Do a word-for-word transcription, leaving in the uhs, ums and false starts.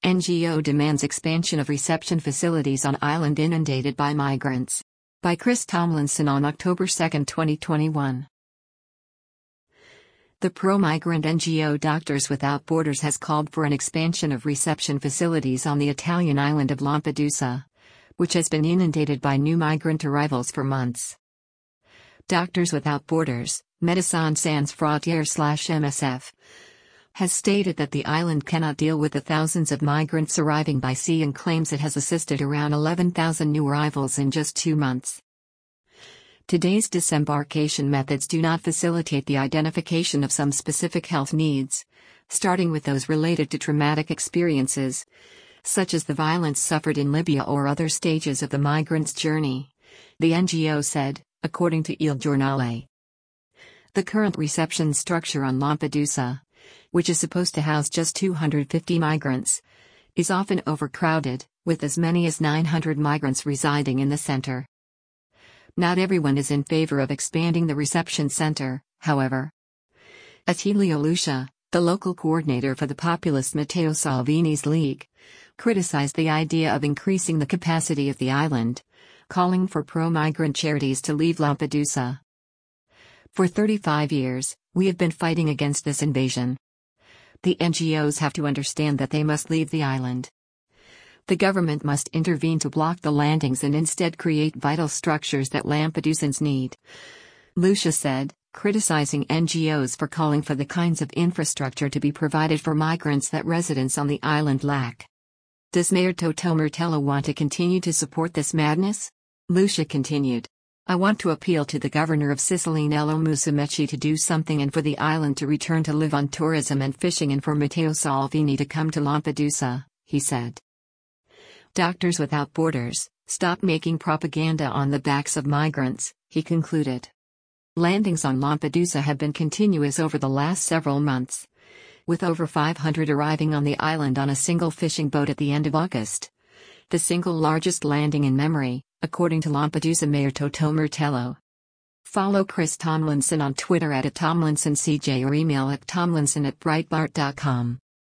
N G O demands expansion of reception facilities on island inundated by migrants. By Chris Tomlinson on October second, twenty twenty-one. The pro-migrant N G O Doctors Without Borders has called for an expansion of reception facilities on the Italian island of Lampedusa, which has been inundated by new migrant arrivals for months. Doctors Without Borders, Médecins Sans Frontières M S F, has stated that the island cannot deal with the thousands of migrants arriving by sea and claims it has assisted around eleven thousand new arrivals in just two months. Today's disembarkation methods do not facilitate the identification of some specific health needs, starting with those related to traumatic experiences, such as the violence suffered in Libya or other stages of the migrant's journey, the N G O said, according to Il Giornale. The current reception structure on Lampedusa, which is supposed to house just two hundred fifty migrants, is often overcrowded, with as many as nine hundred migrants residing in the center. Not everyone is in favor of expanding the reception center, however. Attilio Lucia, the local coordinator for the populist Matteo Salvini's League, criticized the idea of increasing the capacity of the island, calling for pro-migrant charities to leave Lampedusa. For thirty-five years, we have been fighting against this invasion. The N G Os have to understand that they must leave the island. The government must intervene to block the landings and instead create vital structures that Lampedusans need, Lucia said, criticizing N G Os for calling for the kinds of infrastructure to be provided for migrants that residents on the island lack. Does Mayor Toto Martello want to continue to support this madness? Lucia continued. I want to appeal to the governor of Sicily Nello Musumeci to do something and for the island to return to live on tourism and fishing and for Matteo Salvini to come to Lampedusa, he said. Doctors Without Borders, stop making propaganda on the backs of migrants, he concluded. Landings on Lampedusa have been continuous over the last several months, with over five hundred arriving on the island on a single fishing boat at the end of August, the single largest landing in memory, according to Lampedusa Mayor Toto Martello. Follow Chris Tomlinson on Twitter at Tomlinson C J or email at tomlinson at breitbart dot com.